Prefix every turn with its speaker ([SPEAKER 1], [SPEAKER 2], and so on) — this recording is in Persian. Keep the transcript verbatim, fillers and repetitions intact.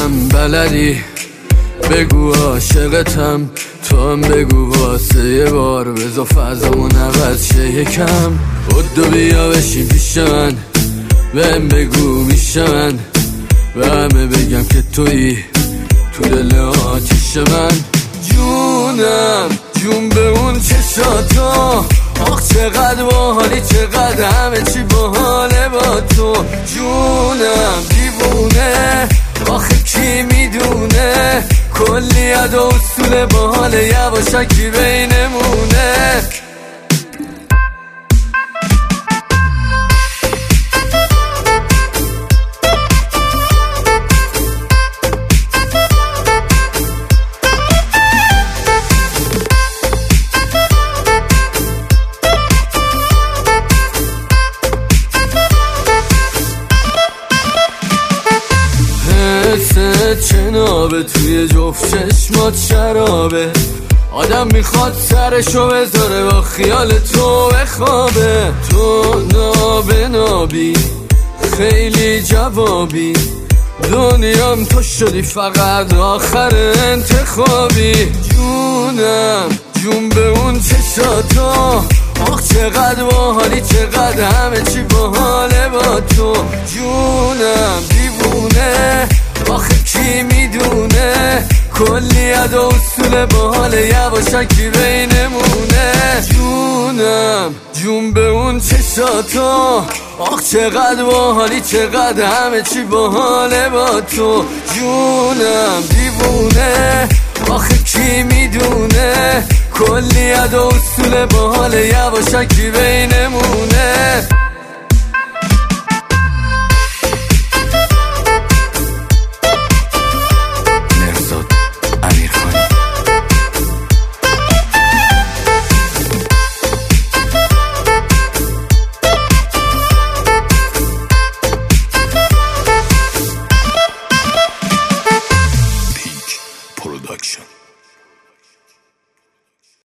[SPEAKER 1] میدونم بلدی بگو عاشقتم، تو هم بگو واسه یه بار بزا فضامون عوض شه یکم. بدو بیا بشین پیش من، بهم بگو میشه من و همه بگم که تویی تو دل آتیش من. جونم جون به اون چشاتا، آخ چقدر باحالی چقدر همه چی باحاله با تو. جونم دیوونه آخه کی میدونه، کلی عد و اصول باحاله یواشکی بینمونه. چنابه توی جفت چشمات شرابه، آدم میخواد سرشو بذاره با خیال تو بخوابه. تو نابه نابی خیلی جوابی، دنیام تو شدی فقط آخر انتخابی. جونم جون به اون چشاتا، آخ چقدر باحالی چقدر همه چی باحاله با تو. جونم دیوونه آخه کی میدونه، کلی عد و اصول باحاله یواشکی بینمونه. جونم جون به اون چشاتا، آخ چقدر باحالی چقدر همه چی باحاله با تو. جونم دیوونه آخه کی میدونه، کلی عد و اصول باحاله یواشکی بینمونه.